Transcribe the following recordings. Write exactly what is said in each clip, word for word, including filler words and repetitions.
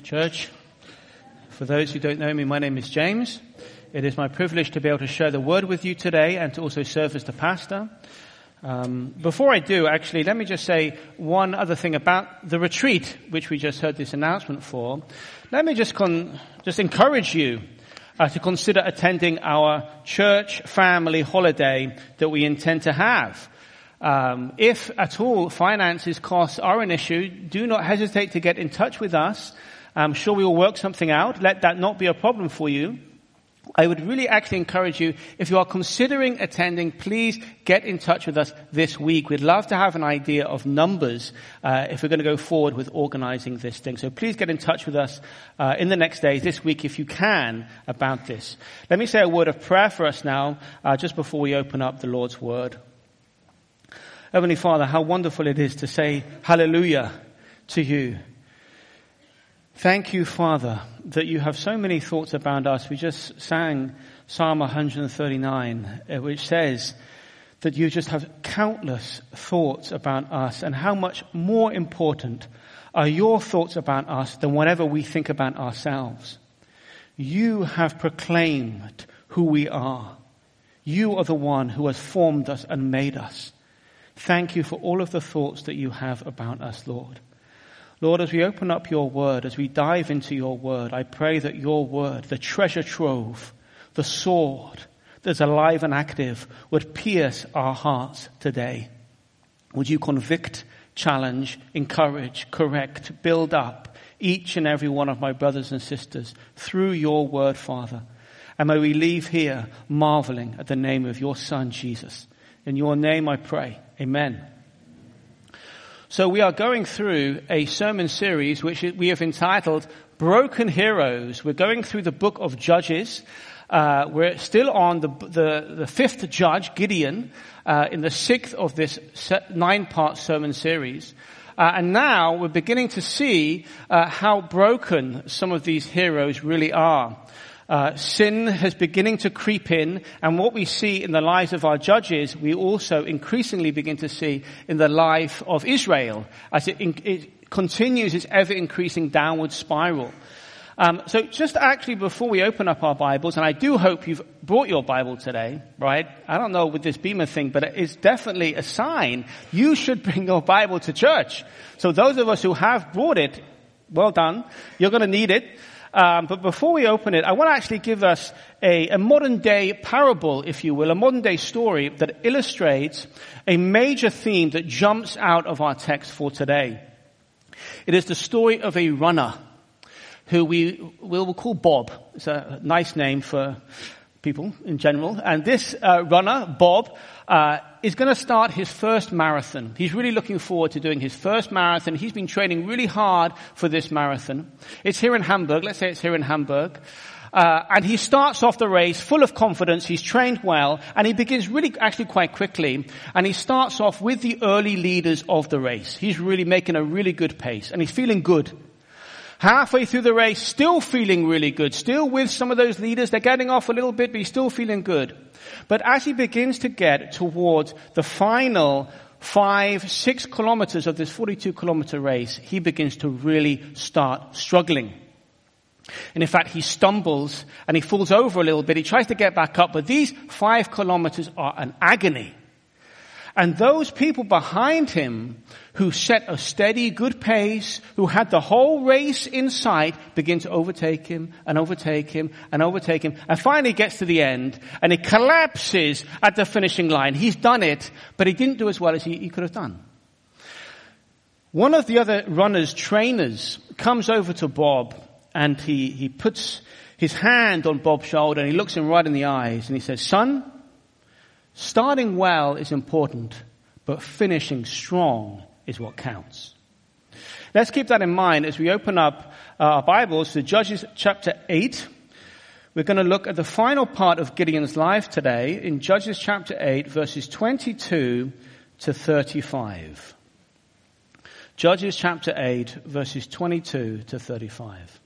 Church. For those who don't know me, my name is James. It is my privilege to be able to share the word with you today and to also serve as the pastor. Um, before I do, actually, let me just say one other thing about the retreat, which we just heard this announcement for. Let me just con- just encourage you uh, to consider attending our church family holiday that we intend to have. Um, if at all finances, costs are an issue, do not hesitate to get in touch with us. I'm sure we will work something out. Let that not be a problem for you. I would really actually encourage you, if you are considering attending, please get in touch with us this week. We'd love to have an idea of numbers uh, if we're going to go forward with organizing this thing. So please get in touch with us uh, in the next days, this week, if you can, about this. Let me say a word of prayer for us now, uh, just before we open up the Lord's Word. Heavenly Father, how wonderful it is to say hallelujah to you. Thank you, Father, that you have so many thoughts about us. We just sang Psalm one thirty-nine, which says that you just have countless thoughts about us, and how much more important are your thoughts about us than whatever we think about ourselves. You have proclaimed who we are. You are the one who has formed us and made us. Thank you for all of the thoughts that you have about us, Lord. Lord, as we open up your word, as we dive into your word, I pray that your word, the treasure trove, the sword that's alive and active, would pierce our hearts today. Would you convict, challenge, encourage, correct, build up each and every one of my brothers and sisters through your word, Father. And may we leave here marveling at the name of your Son, Jesus. In your name I pray. Amen. So we are going through a sermon series which we have entitled Broken Heroes. We're going through the book of Judges. Uh, we're still on the, the, the fifth judge, Gideon, uh, in the sixth of this nine-part sermon series. Uh, and now we're beginning to see uh, how broken some of these heroes really are. Uh, sin is beginning to creep in, and what we see in the lives of our judges, we also increasingly begin to see in the life of Israel as it, in, it continues its ever-increasing downward spiral. Um, so just actually before we open up our Bibles, and I do hope you've brought your Bible today, right? I don't know with this Beamer thing, but it's definitely a sign. You should bring your Bible to church. So those of us who have brought it, well done. You're going to need it. Um, but before we open it, I want to actually give us a, a modern-day parable, if you will, a modern-day story that illustrates a major theme that jumps out of our text for today. It is the story of a runner who we will call Bob. It's a nice name for people in general. And this uh, runner, Bob, uh, is going to start his first marathon. He's really looking forward to doing his first marathon. He's been training really hard for this marathon. It's here in Hamburg. Let's say it's here in Hamburg. Uh, and he starts off the race full of confidence. He's trained well, and he begins really actually quite quickly. And he starts off with the early leaders of the race. He's really making a really good pace, and he's feeling good. Halfway through the race, still feeling really good, still with some of those leaders. They're getting off a little bit, but he's still feeling good. But as he begins to get towards the final five, six kilometers of this forty-two kilometer race, he begins to really start struggling. And in fact, he stumbles and he falls over a little bit. He tries to get back up, but these five kilometers are an agony. And those people behind him who set a steady, good pace, who had the whole race in sight, begin to overtake him and overtake him and overtake him, and finally gets to the end and he collapses at the finishing line. He's done it, but he didn't do as well as he, he could have done. One of the other runners' trainers comes over to Bob and he, he puts his hand on Bob's shoulder and he looks him right in the eyes and he says, "Son, starting well is important, but finishing strong is what counts." Let's keep that in mind as we open up our Bibles to Judges chapter eight. We're going to look at the final part of Gideon's life today in Judges chapter eight, verses twenty-two to thirty-five. Judges chapter eight, verses twenty-two to thirty-five.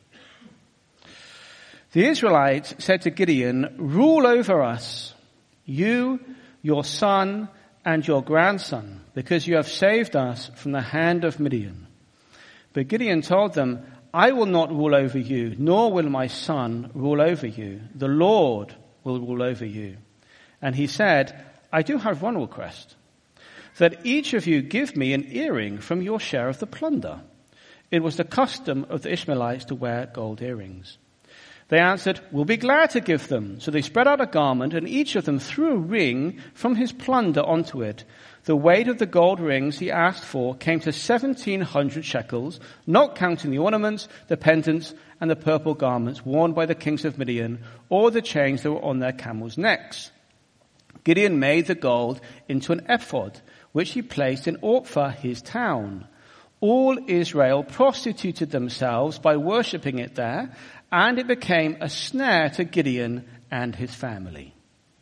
The Israelites said to Gideon, "Rule over us, you, your son, and your grandson, because you have saved us from the hand of Midian." But Gideon told them, I will not rule over you, nor will my son rule over you. The Lord will rule over you. And he said, I do have one request, that each of you give me an earring from your share of the plunder. It was the custom of the Ishmaelites to wear gold earrings. They answered, we'll be glad to give them. So they spread out a garment, and each of them threw a ring from his plunder onto it. The weight of the gold rings he asked for came to seventeen hundred shekels, not counting the ornaments, the pendants, and the purple garments worn by the kings of Midian, or the chains that were on their camels' necks. Gideon made the gold into an ephod, which he placed in Ophrah, his town. All Israel prostituted themselves by worshipping it there, and it became a snare to Gideon and his family.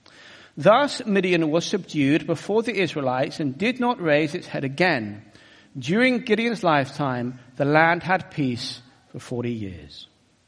Thus Midian was subdued before the Israelites and did not raise its head again. During Gideon's lifetime, the land had peace for forty years.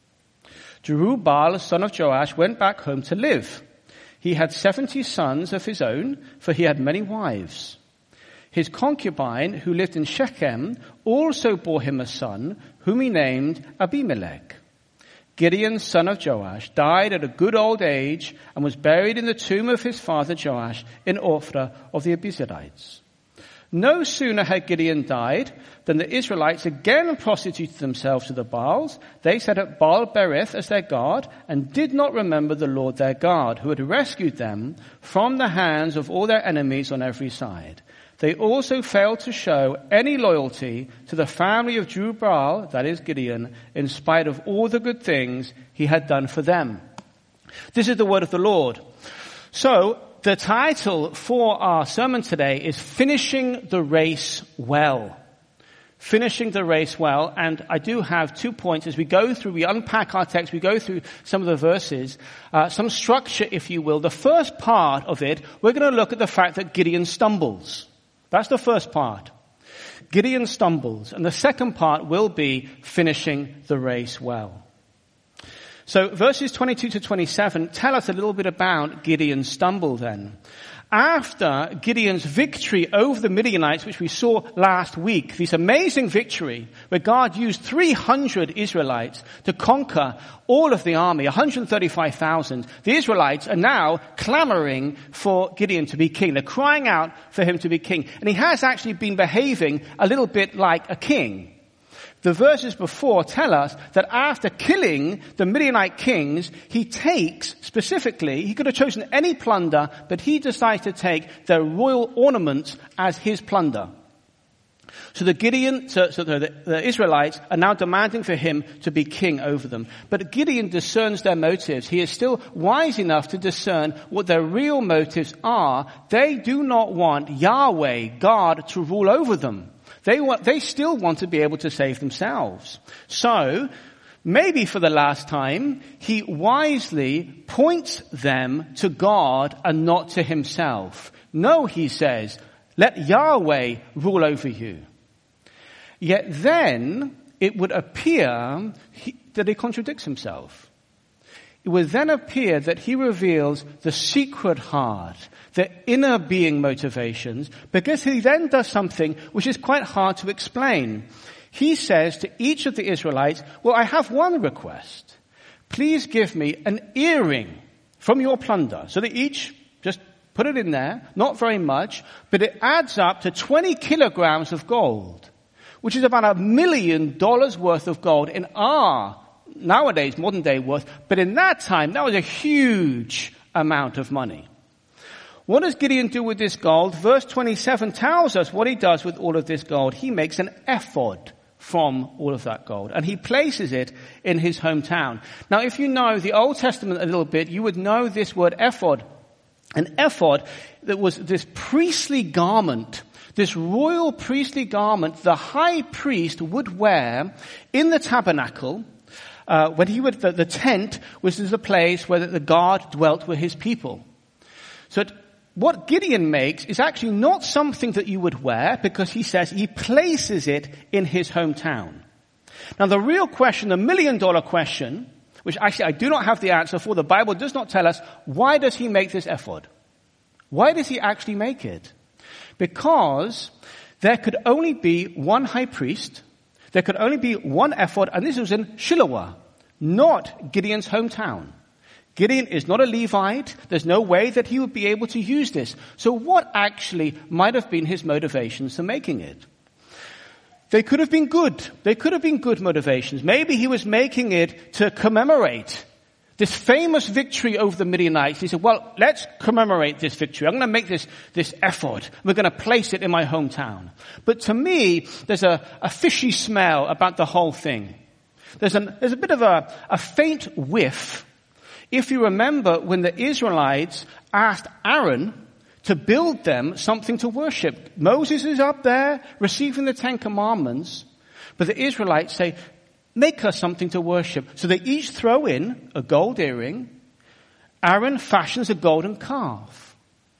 Jerubbaal, son of Joash, went back home to live. He had seventy sons of his own, for he had many wives. His concubine, who lived in Shechem, also bore him a son, whom he named Abimelech. Gideon, son of Joash, died at a good old age and was buried in the tomb of his father Joash in Ophrah of the Abiezrites. No sooner had Gideon died than the Israelites again prostituted themselves to the Baals. They set up Baal Berith as their god and did not remember the Lord their God, who had rescued them from the hands of all their enemies on every side. They also failed to show any loyalty to the family of Jerubbaal, that is Gideon, in spite of all the good things he had done for them. This is the word of the Lord. So, the title for our sermon today is Finishing the Race Well. Finishing the race well. And I do have two points as we go through, we unpack our text, we go through some of the verses, uh, some structure, if you will. The first part of it, we're going to look at the fact that Gideon stumbles. That's the first part. Gideon stumbles. And the second part will be finishing the race well. So verses twenty-two to twenty-seven tell us a little bit about Gideon's stumble then. After Gideon's victory over the Midianites, which we saw last week, this amazing victory where God used three hundred Israelites to conquer all of the army, one hundred thirty-five thousand, the Israelites are now clamoring for Gideon to be king. They're crying out for him to be king. And he has actually been behaving a little bit like a king. The verses before tell us that after killing the Midianite kings, he takes, specifically, he could have chosen any plunder, but he decides to take their royal ornaments as his plunder. So the Gideon, so, so the, the Israelites are now demanding for him to be king over them. But Gideon discerns their motives. He is still wise enough to discern what their real motives are. They do not want Yahweh, God, to rule over them. They want, they still want to be able to save themselves. So, maybe for the last time, he wisely points them to God and not to himself. No, he says, let Yahweh rule over you. Yet then, it would appear he, that he contradicts himself. It would then appear that he reveals the secret heart, the inner being motivations, because he then does something which is quite hard to explain. He says to each of the Israelites, well, I have one request. Please give me an earring from your plunder. So they each just put it in there, not very much, but it adds up to twenty kilograms of gold, which is about a million dollars worth of gold in our nowadays modern day worth, but in that time that was a huge amount of money. What does Gideon do with this gold? Verse twenty-seven tells us what he does with all of this gold. He makes an ephod from all of that gold, and he places it in his hometown. Now, if you know the Old Testament a little bit, you would know this word ephod. An ephod that was this priestly garment, this royal priestly garment the high priest would wear in the tabernacle. Uh, when he would, the, the tent was the place where the God dwelt with his people. So it, what Gideon makes is actually not something that you would wear, because he says he places it in his hometown. Now the real question, the million dollar question, which actually I do not have the answer for, the Bible does not tell us, why does he make this ephod? Why does he actually make it? Because there could only be one high priest. There could only be one ephod, and this was in Shiloah, not Gideon's hometown. Gideon is not a Levite. There's no way that he would be able to use this. So what actually might have been his motivations for making it? They could have been good. They could have been good motivations. Maybe he was making it to commemorate this famous victory over the Midianites. He said, well, let's commemorate this victory. I'm going to make this, this ephod. We're going to place it in my hometown. But to me, there's a, a fishy smell about the whole thing. There's, an, there's a bit of a, a faint whiff. If you remember when the Israelites asked Aaron to build them something to worship. Moses is up there receiving the Ten Commandments, but the Israelites say, make us something to worship. So they each throw in a gold earring. Aaron fashions a golden calf.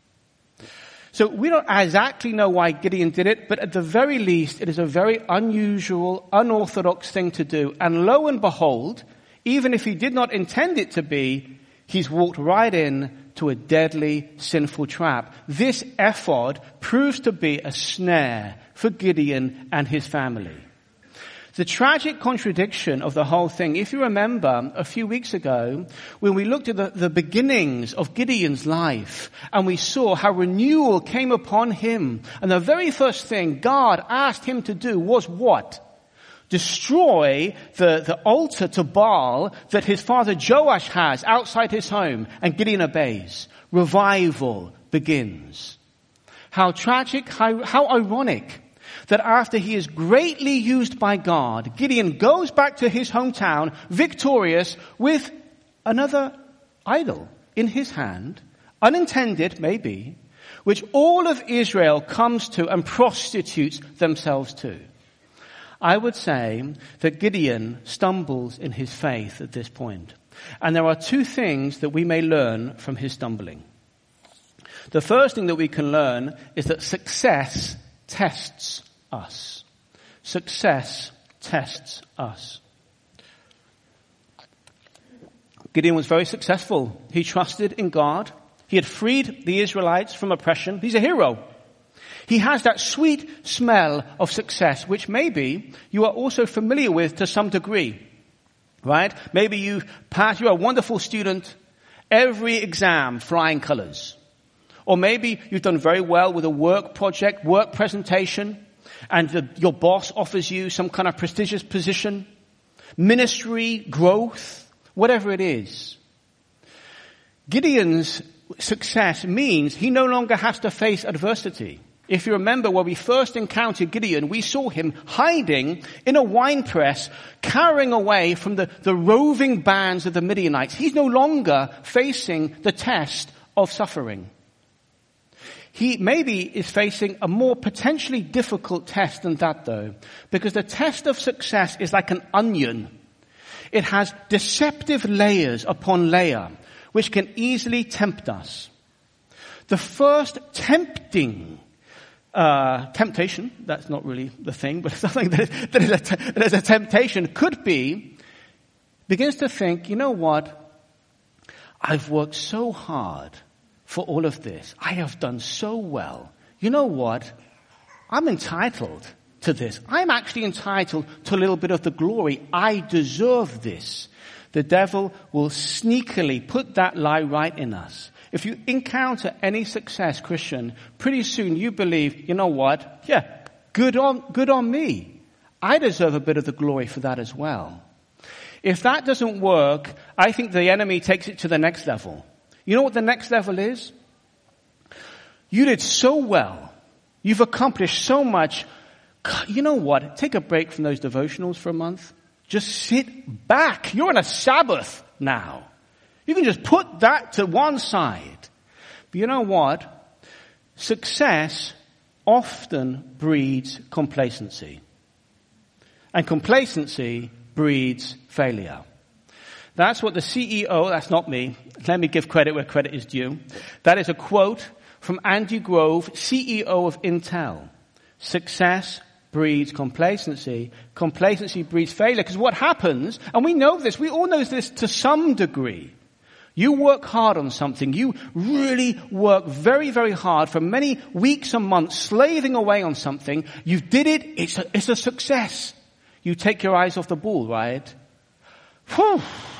So we don't exactly know why Gideon did it, but at the very least, it is a very unusual, unorthodox thing to do. And lo and behold, even if he did not intend it to be, he's walked right in to a deadly, sinful trap. This ephod proves to be a snare for Gideon and his family. The tragic contradiction of the whole thing, if you remember a few weeks ago, when we looked at the, the beginnings of Gideon's life, and we saw how renewal came upon him, and the very first thing God asked him to do was what? Destroy the, the altar to Baal that his father Joash has outside his home, and Gideon obeys. Revival begins. How tragic, how, how ironic that after he is greatly used by God, Gideon goes back to his hometown victorious with another idol in his hand, unintended maybe, which all of Israel comes to and prostitutes themselves to. I would say that Gideon stumbles in his faith at this point. And there are two things that we may learn from his stumbling. The first thing that we can learn is that success tests us. Success tests us. Gideon was very successful. He trusted in God. He had freed the Israelites from oppression. He's a hero. He has that sweet smell of success, which maybe you are also familiar with to some degree, right? Maybe you pass, you're a wonderful student, every exam flying colors. Or maybe you've done very well with a work project, work presentation, and the, your boss offers you some kind of prestigious position, ministry, growth, whatever it is. Gideon's success means he no longer has to face adversity. If you remember when we first encountered Gideon, we saw him hiding in a winepress, carrying away from the, the roving bands of the Midianites. He's no longer facing the test of suffering. He maybe is facing a more potentially difficult test than that though, because the test of success is like an onion. It has deceptive layers upon layer, which can easily tempt us. The first tempting Uh, temptation, that's not really the thing, but something that is, that is, a, te- that is a temptation could be, begins to think, you know what? I've worked so hard for all of this. I have done so well. You know what? I'm entitled to this. I'm actually entitled to a little bit of the glory. I deserve this. The devil will sneakily put that lie right in us. If you encounter any success, Christian, pretty soon you believe, you know what? Yeah, good on, good on me. I deserve a bit of the glory for that as well. If that doesn't work, I think the enemy takes it to the next level. You know what the next level is? You did so well. You've accomplished so much. You know what? Take a break from those devotionals for a month. Just sit back. You're on a Sabbath now. You can just put that to one side. But you know what? Success often breeds complacency. And complacency breeds failure. That's what the C E O, that's not me. Let me give credit where credit is due. That is a quote from Andy Grove, C E O of Intel. Success breeds complacency. Complacency breeds failure. Because what happens, and we know this, we all know this to some degree. You work hard on something. You really work very, very hard for many weeks and months, slaving away on something. You did it. It's a, it's a success. You take your eyes off the ball, right? Whew.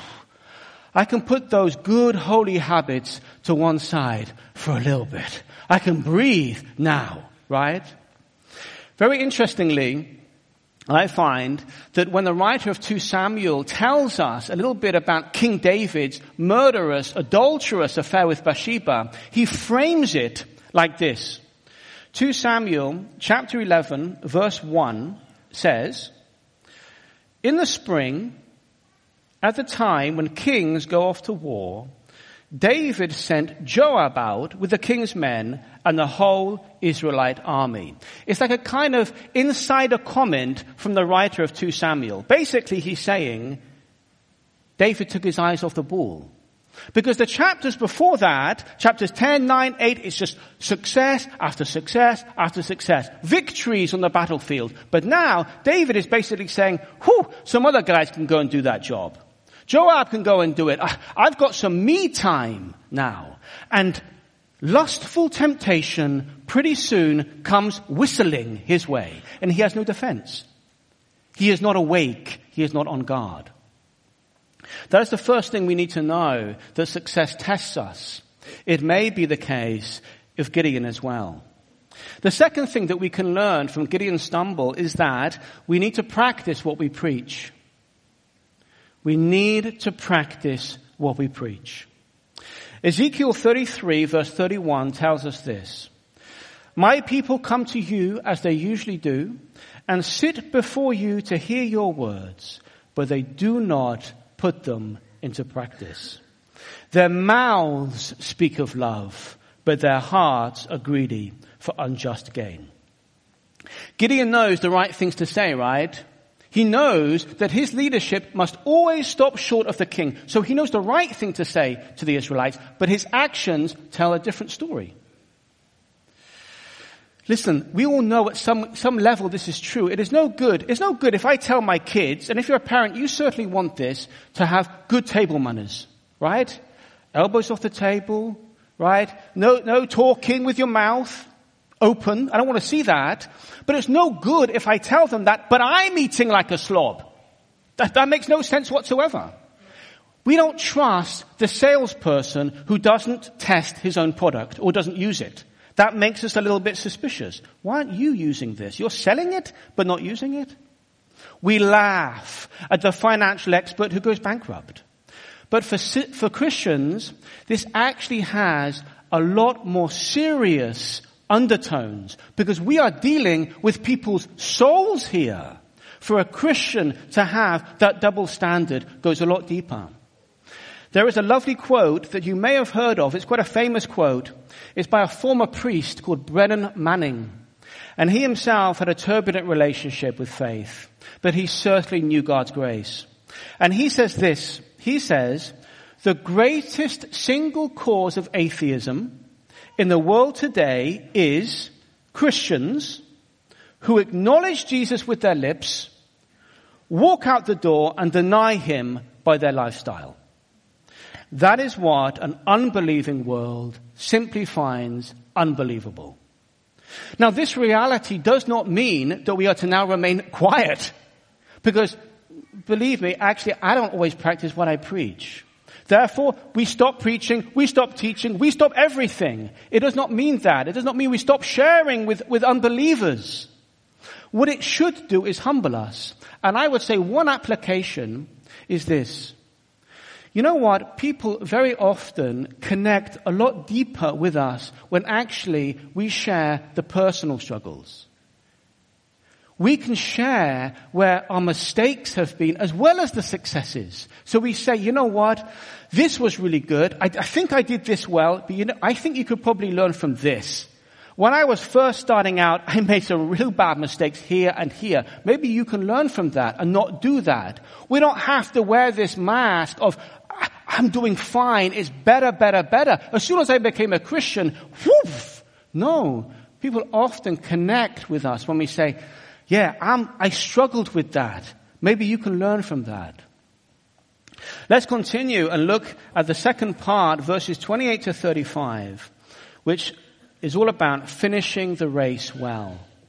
I can put those good, holy habits to one side for a little bit. I can breathe now, right? Very interestingly, I find that when the writer of Second Samuel tells us a little bit about King David's murderous, adulterous affair with Bathsheba, he frames it like this. Second Samuel chapter eleven verse one says, "In the spring, at the time when kings go off to war, David sent Joab out with the king's men and the whole Israelite army." It's like a kind of insider comment from the writer of Second Samuel. Basically, he's saying, David took his eyes off the ball. Because the chapters before that, chapters ten, nine, eight, it's just success after success after success. Victories on the battlefield. But now, David is basically saying, whew, some other guys can go and do that job. Joab can go and do it. I've got some me time now. And lustful temptation pretty soon comes whistling his way. And he has no defense. He is not awake. He is not on guard. That is the first thing we need to know, that success tests us. It may be the case of Gideon as well. The second thing that we can learn from Gideon's stumble is that we need to practice what we preach. We need to practice what we preach. Ezekiel thirty-three verse thirty-one tells us this. "My people come to you as they usually do and sit before you to hear your words, but they do not put them into practice. Their mouths speak of love, but their hearts are greedy for unjust gain." Gideon knows the right things to say, right? He knows that his leadership must always stop short of the king. So he knows the right thing to say to the Israelites, but his actions tell a different story. Listen, we all know at some, some level this is true. It is no good. It's no good if I tell my kids, and if you're a parent, you certainly want this, to have good table manners, right? Elbows off the table, right? No, no talking with your mouth open. I don't want to see that. But it's no good if I tell them that, but I'm eating like a slob. That, that makes no sense whatsoever. We don't trust the salesperson who doesn't test his own product or doesn't use it. That makes us a little bit suspicious. Why aren't you using this? You're selling it, but not using it? We laugh at the financial expert who goes bankrupt. But for, for Christians, this actually has a lot more serious undertones, because we are dealing with people's souls here. For a Christian to have that double standard goes a lot deeper. There is a lovely quote that you may have heard of. It's quite a famous quote. It's by a former priest called Brennan Manning. And he himself had a turbulent relationship with faith, but he certainly knew God's grace. And he says this, he says, "The greatest single cause of atheism in the world today is Christians who acknowledge Jesus with their lips, walk out the door and deny him by their lifestyle. That is what an unbelieving world simply finds unbelievable." Now, this reality does not mean that we are to now remain quiet. Because, believe me, actually, I don't always practice what I preach. Therefore, we stop preaching, we stop teaching, we stop everything. It does not mean that. It does not mean we stop sharing with, with unbelievers. What it should do is humble us. And I would say one application is this. You know what? People very often connect a lot deeper with us when actually we share the personal struggles. We can share where our mistakes have been as well as the successes. So we say, you know what? This was really good. I, I think I did this well, but you know, I think you could probably learn from this. When I was first starting out, I made some real bad mistakes here and here. Maybe you can learn from that and not do that. We don't have to wear this mask of, I'm doing fine, it's better, better, better. As soon as I became a Christian, whoof! No. People often connect with us when we say, yeah, I'm, I struggled with that. Maybe you can learn from that. Let's continue and look at the second part, verses twenty-eight to thirty-five, which is all about finishing the race well.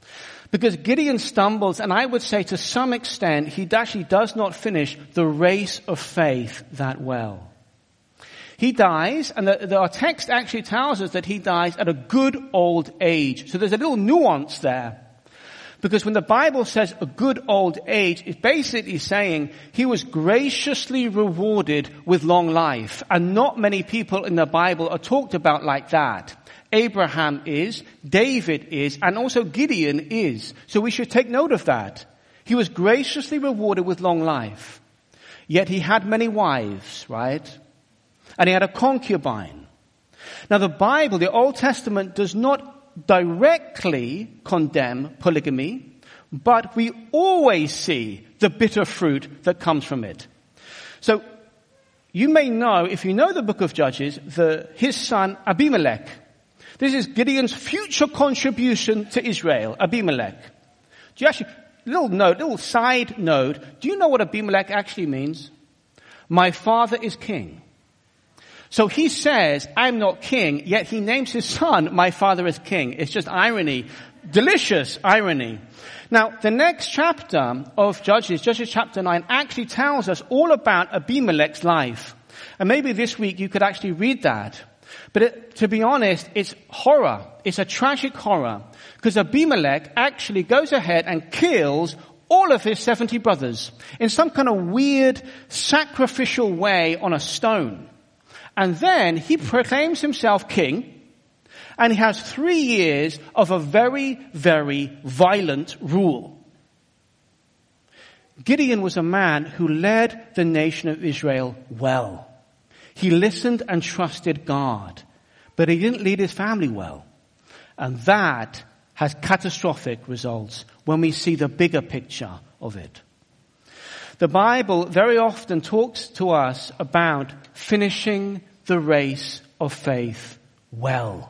Because Gideon stumbles, and I would say to some extent, he actually does not finish the race of faith that well. He dies, and the, the, our text actually tells us that he dies at a good old age. So there's a little nuance there. Because when the Bible says a good old age, it's basically saying he was graciously rewarded with long life. And not many people in the Bible are talked about like that. Abraham is, David is, and also Gideon is. So we should take note of that. He was graciously rewarded with long life. Yet he had many wives, right? And he had a concubine. Now the Bible, the Old Testament, does not directly condemn polygamy, but we always see the bitter fruit that comes from it. So you may know, if you know the book of Judges, the, his son Abimelech. This is Gideon's future contribution to Israel, Abimelech. Do you actually, little note, little side note, do you know what Abimelech actually means? My father is king. So he says, I'm not king, yet he names his son, my father is king. It's just irony. Delicious irony. Now, the next chapter of Judges, Judges chapter nine, actually tells us all about Abimelech's life. And maybe this week you could actually read that. But it, to be honest, it's horror. It's a tragic horror. Because Abimelech actually goes ahead and kills all of his seventy brothers in some kind of weird sacrificial way on a stone. And then he proclaims himself king, and he has three years of a very, very violent rule. Gideon was a man who led the nation of Israel well. He listened and trusted God, but he didn't lead his family well. And that has catastrophic results when we see the bigger picture of it. The Bible very often talks to us about finishing the race of faith well.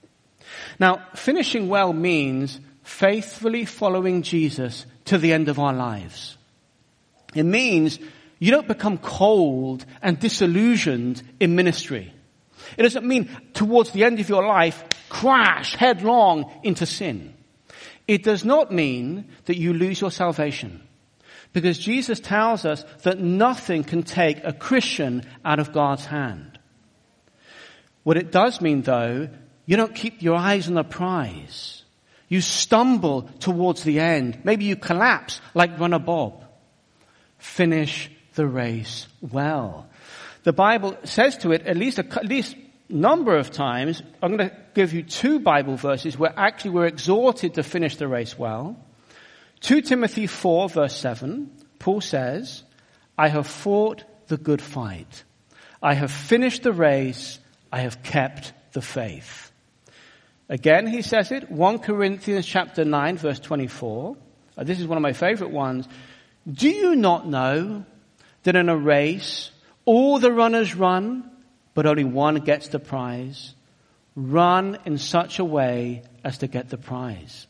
Now, finishing well means faithfully following Jesus to the end of our lives. It means you don't become cold and disillusioned in ministry. It doesn't mean towards the end of your life, crash headlong into sin. It does not mean that you lose your salvation. Because Jesus tells us that nothing can take a Christian out of God's hand. What it does mean, though, you don't keep your eyes on the prize. You stumble towards the end. Maybe you collapse like Runner Bob. Finish the race well. The Bible says to it at least a at least number of times. I'm going to give you two Bible verses where actually we're exhorted to finish the race well. Second Timothy four verse seven, Paul says, I have fought the good fight. I have finished the race. I have kept the faith. Again, he says it, First Corinthians chapter nine verse twenty-four. Uh, this is one of my favorite ones. Do you not know that in a race all the runners run, but only one gets the prize? Run in such a way as to get the prize.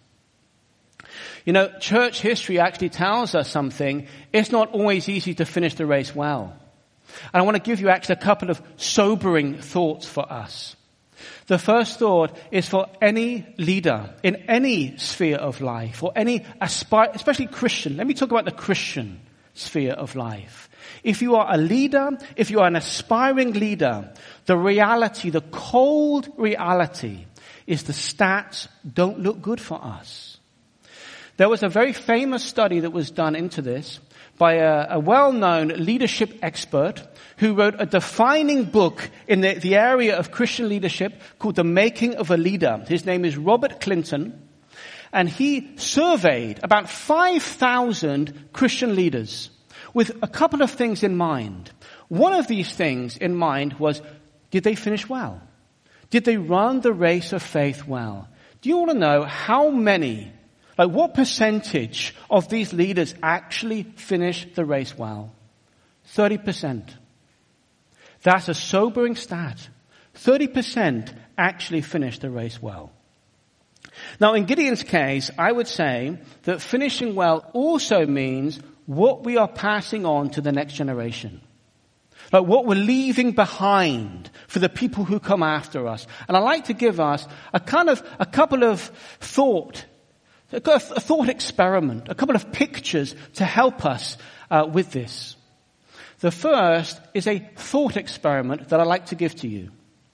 You know, church history actually tells us something. It's not always easy to finish the race well. And I want to give you actually a couple of sobering thoughts for us. The first thought is for any leader in any sphere of life, or any aspire, especially Christian. Let me talk about the Christian sphere of life. If you are a leader, if you are an aspiring leader, the reality, the cold reality is the stats don't look good for us. There was a very famous study that was done into this by a, a well-known leadership expert who wrote a defining book in the, the area of Christian leadership called The Making of a Leader. His name is Robert Clinton, and he surveyed about five thousand Christian leaders with a couple of things in mind. One of these things in mind was, did they finish well? Did they run the race of faith well? Do you want to know how many, like what percentage of these leaders actually finish the race well? thirty percent. That's a sobering stat. thirty percent actually finish the race well. Now, in Gideon's case, I would say that finishing well also means what we are passing on to the next generation. Like what we're leaving behind for the people who come after us. And I'd like to give us a kind of, a couple of thought a thought experiment, a couple of pictures to help us uh, with this. The first is a thought experiment that I'd like to give to you.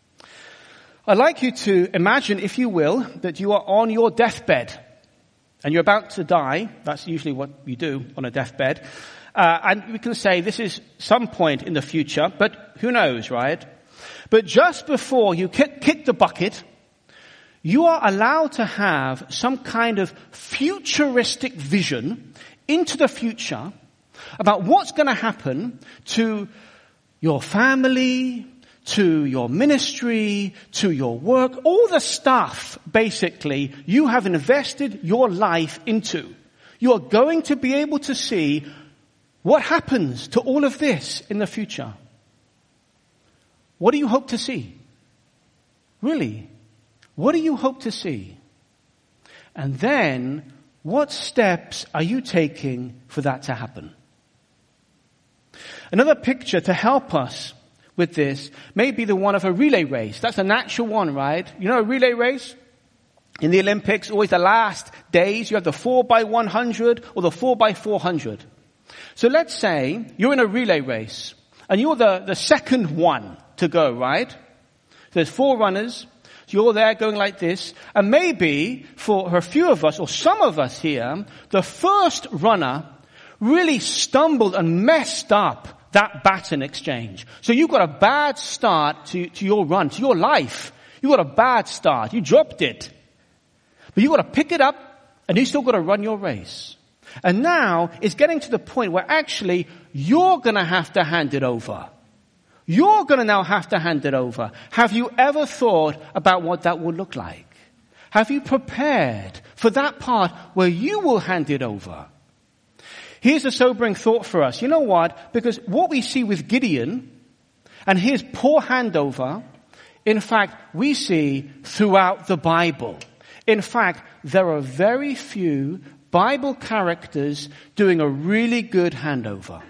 I'd like you to imagine, if you will, that you are on your deathbed and you're about to die. That's usually what you do on a deathbed. Uh, and we can say this is some point in the future, but who knows, right? But just before you kick, kick the bucket, you are allowed to have some kind of futuristic vision into the future about what's going to happen to your family, to your ministry, to your work, all the stuff, basically, you have invested your life into. You are going to be able to see what happens to all of this in the future. What do you hope to see? Really? What do you hope to see? And then, what steps are you taking for that to happen? Another picture to help us with this may be the one of a relay race. That's a natural one, right? You know a relay race? In the Olympics, always the last days, you have the four by one hundred or the four by four hundred. So let's say you're in a relay race and you're the, the second one to go, right? There's four runners. You're there going like this. And maybe for a few of us or some of us here, the first runner really stumbled and messed up that baton exchange. So you got a bad start to, to your run, to your life. You got a bad start. You dropped it. But you got to pick it up and you still got to run your race. And now it's getting to the point where actually you're going to have to hand it over. You're going to now have to hand it over. Have you ever thought about what that would look like? Have you prepared for that part where you will hand it over? Here's a sobering thought for us. You know what? Because what we see with Gideon and his poor handover, in fact, we see throughout the Bible. In fact, there are very few Bible characters doing a really good handover.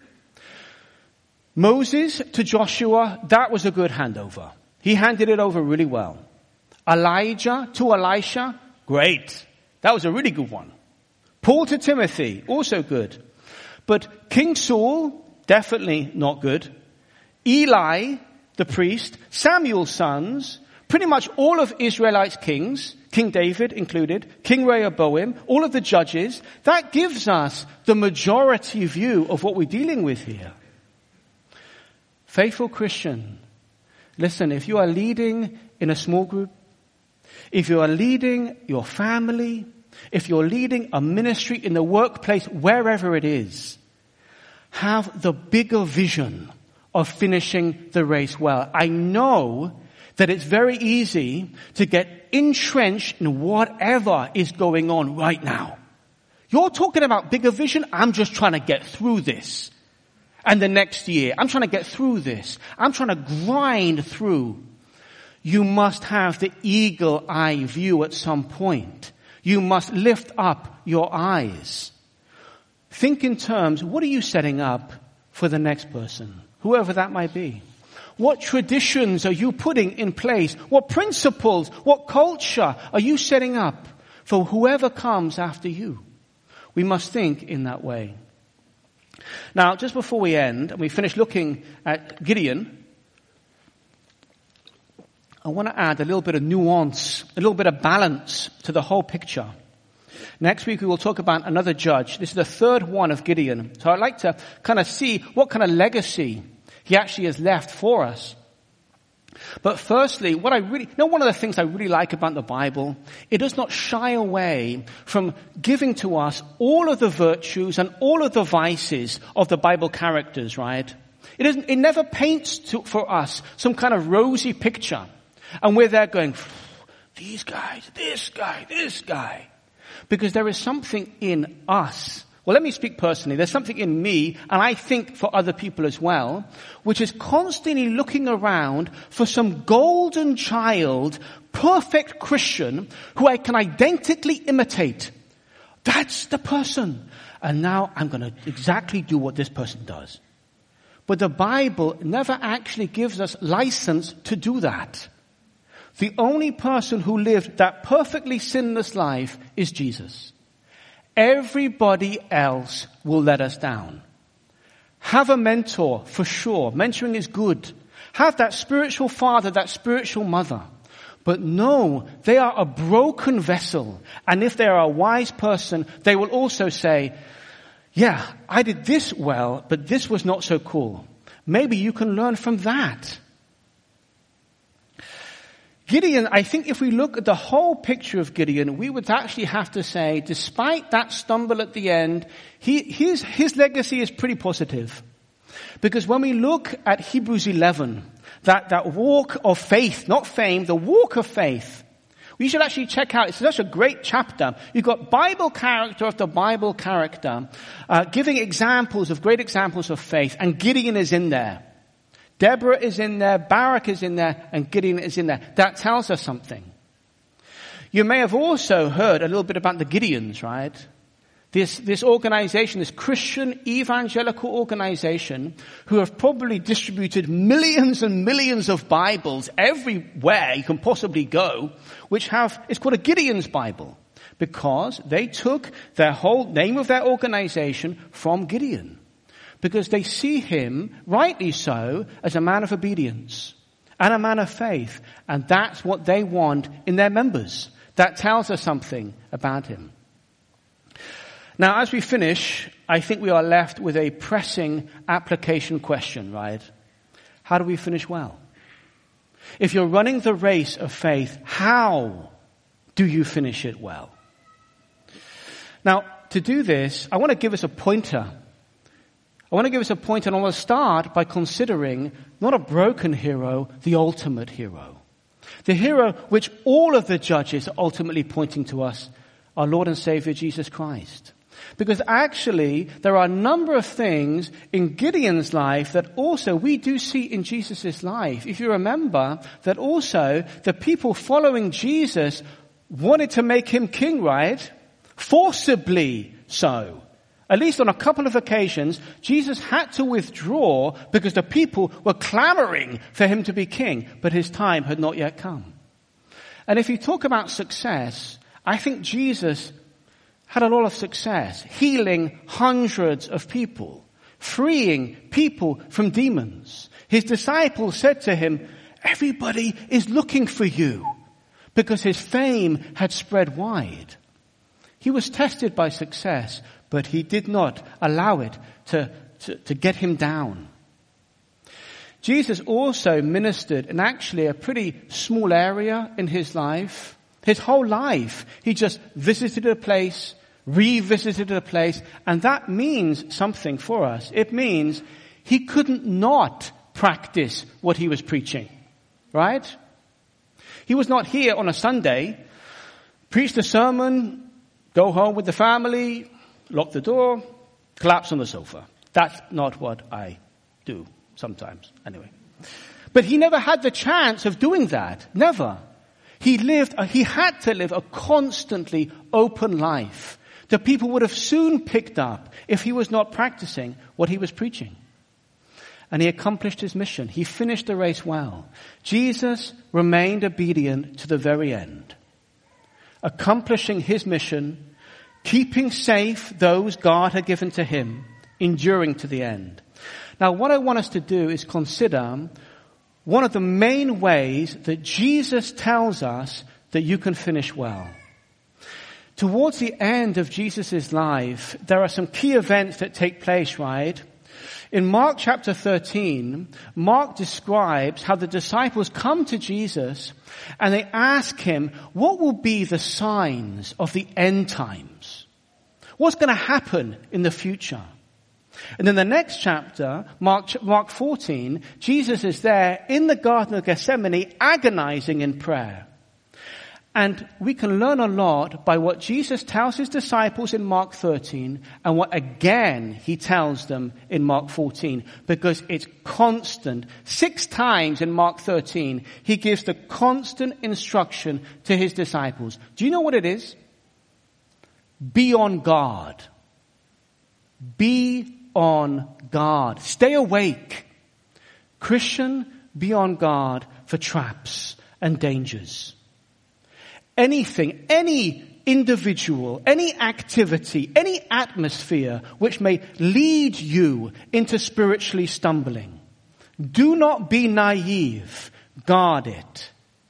Moses to Joshua, that was a good handover. He handed it over really well. Elijah to Elisha, great. That was a really good one. Paul to Timothy, also good. But King Saul, definitely not good. Eli, the priest, Samuel's sons, pretty much all of Israelites' kings, King David included, King Rehoboam, all of the judges, that gives us the majority view of what we're dealing with here. Faithful Christian, listen, if you are leading in a small group, if you are leading your family, if you're leading a ministry in the workplace, wherever it is, have the bigger vision of finishing the race well. I know that it's very easy to get entrenched in whatever is going on right now. You're talking about bigger vision. I'm just trying to get through this. And the next year, I'm trying to get through this. I'm trying to grind through. You must have the eagle eye view at some point. You must lift up your eyes. Think in terms, what are you setting up for the next person? Whoever that might be. What traditions are you putting in place? What principles, what culture are you setting up for whoever comes after you? We must think in that way. Now, just before we end, and we finish looking at Gideon, I want to add a little bit of nuance, a little bit of balance to the whole picture. Next week we will talk about another judge. This is the third one of Gideon. So I'd like to kind of see what kind of legacy he actually has left for us. But firstly, what I really, you know, one of the things I really like about the Bible, it does not shy away from giving to us all of the virtues and all of the vices of the Bible characters, right? It isn't, it never paints to, for us some kind of rosy picture. And we're there going, these guys, this guy, this guy. Because there is something in us. Well, let me speak personally. There's something in me, and I think for other people as well, which is constantly looking around for some golden child, perfect Christian, who I can identically imitate. That's the person. And now I'm going to exactly do what this person does. But the Bible never actually gives us license to do that. The only person who lived that perfectly sinless life is Jesus. Everybody else will let us down. Have a mentor, for sure. Mentoring is good. Have that spiritual father, that spiritual mother. But no, they are a broken vessel. And if they are a wise person, they will also say, yeah, I did this well, but this was not so cool. Maybe you can learn from that. Gideon, I think if we look at the whole picture of Gideon, we would actually have to say, despite that stumble at the end, he, his, his legacy is pretty positive. Because when we look at Hebrews eleven, that, that walk of faith, not fame, the walk of faith, we should actually check out, it's such a great chapter. You've got Bible character after Bible character, uh, giving examples of great examples of faith, and Gideon is in there. Deborah is in there, Barak is in there, and Gideon is in there. That tells us something. You may have also heard a little bit about the Gideons, right? This, this organization, this Christian evangelical organization, who have probably distributed millions and millions of Bibles everywhere you can possibly go, which have, it's called a Gideon's Bible, because they took their whole name of their organization from Gideon. Because they see him, rightly so, as a man of obedience and a man of faith. And that's what they want in their members. That tells us something about him. Now, as we finish, I think we are left with a pressing application question, right? How do we finish well? If you're running the race of faith, how do you finish it well? Now, to do this, I want to give us a pointer. I want to give us a point, and I want to start by considering not a broken hero, the ultimate hero. The hero which all of the judges are ultimately pointing to us, our Lord and Savior Jesus Christ. Because actually, there are a number of things in Gideon's life that also we do see in Jesus' life. If you remember that also the people following Jesus wanted to make him king, right? Forcibly so. At least on a couple of occasions, Jesus had to withdraw because the people were clamoring for him to be king, but his time had not yet come. And if you talk about success, I think Jesus had a lot of success, healing hundreds of people, freeing people from demons. His disciples said to him, everybody is looking for you, because his fame had spread wide. He was tested by success, but he did not allow it to, to, to get him down. Jesus also ministered in actually a pretty small area in his life. His whole life, he just visited a place, revisited a place, and that means something for us. It means he couldn't not practice what he was preaching, right? He was not here on a Sunday, preach the sermon, go home with the family, lock the door, collapse on the sofa. That's not what I do sometimes, anyway. But he never had the chance of doing that. Never. He lived, he had to live a constantly open life. The people would have soon picked up if he was not practicing what he was preaching. And he accomplished his mission. He finished the race well. Jesus remained obedient to the very end, accomplishing his mission, keeping safe those God had given to him, enduring to the end. Now, what I want us to do is consider one of the main ways that Jesus tells us that you can finish well. Towards the end of Jesus' life, there are some key events that take place, right? In Mark chapter thirteen, Mark describes how the disciples come to Jesus and they ask him, what will be the signs of the end times? What's going to happen in the future? And in the next chapter, Mark, Mark fourteen, Jesus is there in the Garden of Gethsemane agonizing in prayer. And we can learn a lot by what Jesus tells his disciples in Mark thirteen and what again he tells them in Mark fourteen, because it's constant. Six times in Mark thirteen, he gives the constant instruction to his disciples. Do you know what it is? Be on guard. Be on guard. Stay awake. Christian, be on guard for traps and dangers. Anything, any individual, any activity, any atmosphere which may lead you into spiritually stumbling. Do not be naive. Guard it.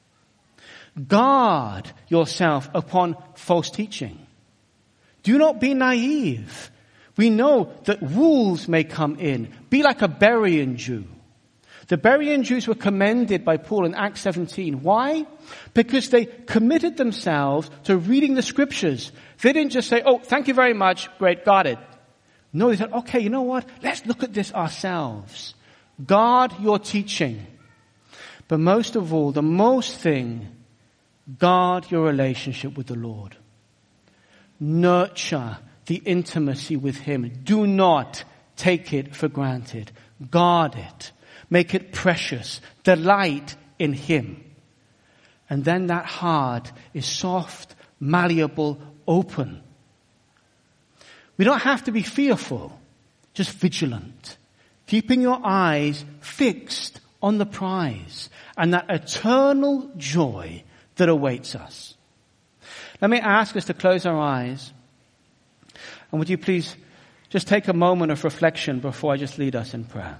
Guard yourself upon false teaching. Do not be naive. We know that wolves may come in. Be like a Berean Jew. The Berean Jews were commended by Paul in Acts seventeen. Why? Because they committed themselves to reading the scriptures. They didn't just say, oh, thank you very much, great, got it. No, they said, okay, you know what? Let's look at this ourselves. Guard your teaching. But most of all, the most thing, guard your relationship with the Lord. Nurture the intimacy with Him. Do not take it for granted. Guard it. Make it precious. Delight in Him. And then that heart is soft, malleable, open. We don't have to be fearful, just vigilant. Keeping your eyes fixed on the prize and that eternal joy that awaits us. Let me ask us to close our eyes. And would you please just take a moment of reflection before I just lead us in prayer.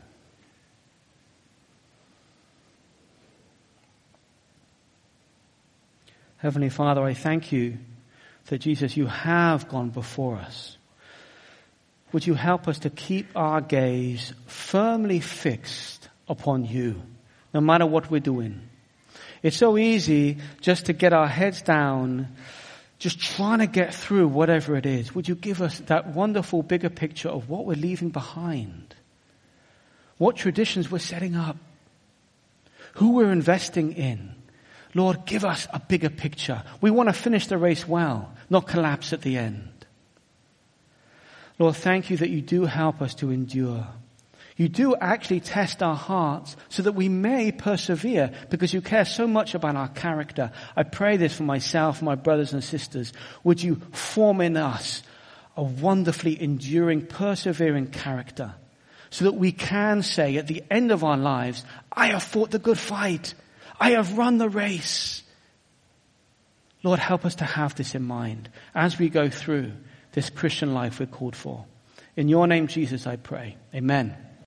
Heavenly Father, I thank you that, Jesus, you have gone before us. Would you help us to keep our gaze firmly fixed upon you, no matter what we're doing. It's so easy just to get our heads down, just trying to get through whatever it is. Would you give us that wonderful bigger picture of what we're leaving behind? What traditions we're setting up? Who we're investing in? Lord, give us a bigger picture. We want to finish the race well, not collapse at the end. Lord, thank you that you do help us to endure. You do actually test our hearts so that we may persevere because you care so much about our character. I pray this for myself, my brothers and sisters. Would you form in us a wonderfully enduring, persevering character so that we can say at the end of our lives, I have fought the good fight. I have run the race. Lord, help us to have this in mind as we go through this Christian life we're called for. In your name, Jesus, I pray. Amen.